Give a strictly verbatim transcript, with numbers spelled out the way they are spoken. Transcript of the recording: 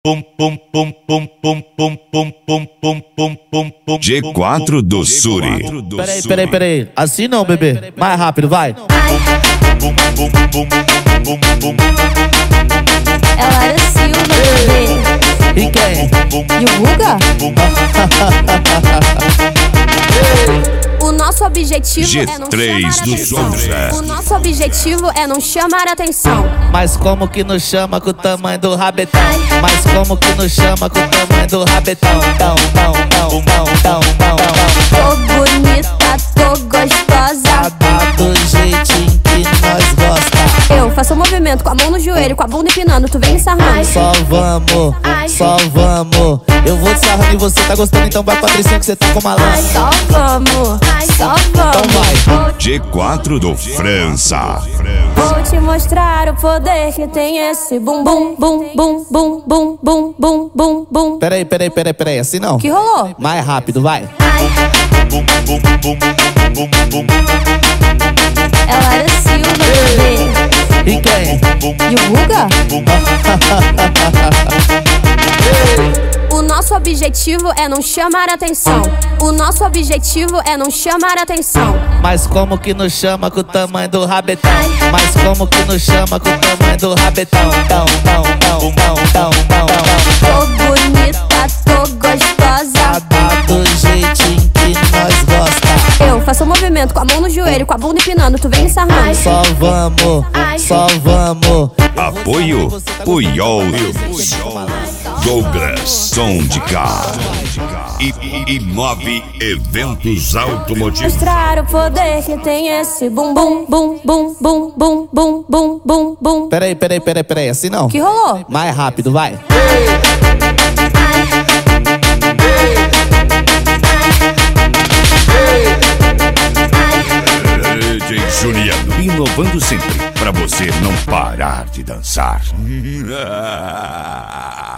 G quatro do Suri. Peraí, peraí, peraí. Assim não, bebê. Mais rápido, vai. Ela era Silva, bebê. E quem? E o Guga? O nosso objetivo é não G três chamar do atenção. Souza. O nosso objetivo é não chamar atenção. Mas como que nos chama com o tamanho do rabetão? Mas como que nos chama com o tamanho do rabetão? Tão, tão, tão, tão, tão, tão, tão. Tô bonita, tô gostosa. Tá do jeitinho que nós gosta. Eu faço um movimento com a mão no joelho, com a bunda empinando, tu vem me sarrando. Só vamos, só vamos. Eu vou te sarrando e você tá gostando, então vai Patricinha que você tá com malandro. Só vamos, só Então vamos. vai. G quatro do França. Vou te mostrar o poder que tem esse bum bum bum bum bum bum bum bum bum bum. Peraí, peraí, peraí, peraí. Assim não. Que rolou? Mais rápido, vai. Ela era Silva, bebê. E quem? E o Guga? O nosso objetivo é não chamar atenção. O nosso objetivo é não chamar atenção. Mas como que nos chama com o tamanho do rabetão? Mas como que nos chama com o tamanho do rabetão? Tão, tão, tão, tão, tão, tão, tão. Tô bonita, tô gostosa. Tá do jeitinho que nós gosta. Eu faço um movimento com a mão no joelho, com a bunda empinando, tu vem me sarrando. Só vamos, só vamos. Apoio Puyol Douglas Som de Carro e, e Mob Eventos Automotivos. Mostrar o poder que tem esse bum bum bum bum bum bum bum bum bum bum. Peraí, peraí, peraí, peraí. Assim não. Que rolou? Mais rápido, vai. D J Juliano, inovando sempre, pra você não parar de dançar.